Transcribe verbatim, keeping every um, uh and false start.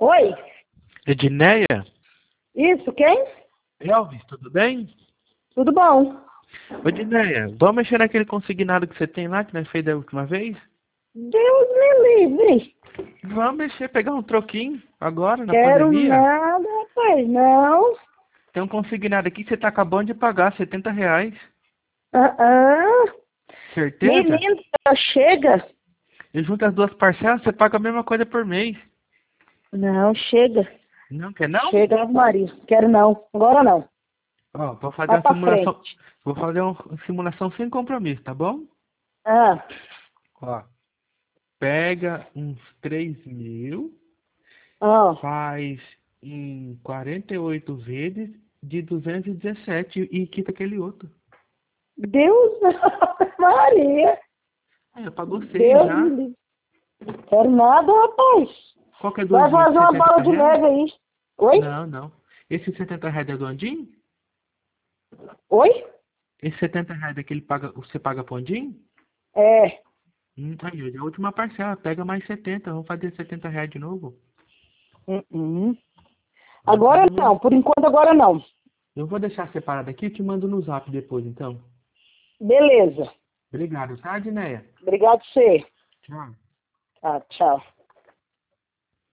Oi? Edneia? Isso, quem? Elvis, tudo bem? Tudo bom? Ô, Edneia, vamos mexer naquele consignado que você tem lá, que nós fez da última vez? Deus me livre. Vamos mexer, pegar um troquinho agora, na Quero pandemia. nada, rapaz, não. Tem um consignado aqui que você tá acabando de pagar, setenta reais. Ah, ah. Certeza? Menino, chega. E junto as duas parcelas, você paga a mesma coisa por mês. Não, chega. Não quer não? Chega, Ave Maria. Quero não. Agora não. Ó, vou fazer Vai uma pra simulação. frente. Vou fazer uma simulação sem compromisso, tá bom? Ah, Ó, pega uns três mil. ah. Faz em quarenta e oito vezes de duzentos e dezessete e quita aquele outro. Deus, Ave Maria. É, pagou seis Deus já. me livre. Quero nada, rapaz. Qual que é do Vai Andinho? fazer uma setenta bola de reais? neve aí. Oi? Não, não. Esse setenta reais é do Andinho? Oi? Esse setenta reais é que ele paga, você paga pro Andinho? É. Hum, aí, hoje é a última parcela. Pega mais setenta. Vamos fazer setenta reais de novo? Uh -uh. Vamos Agora fazer mesmo. não. Por enquanto, agora não. Eu vou deixar separado aqui e te mando no zap depois, então. Beleza. Obrigado, tá, Edneia? Obrigado, você. Tchau. Tá, tchau.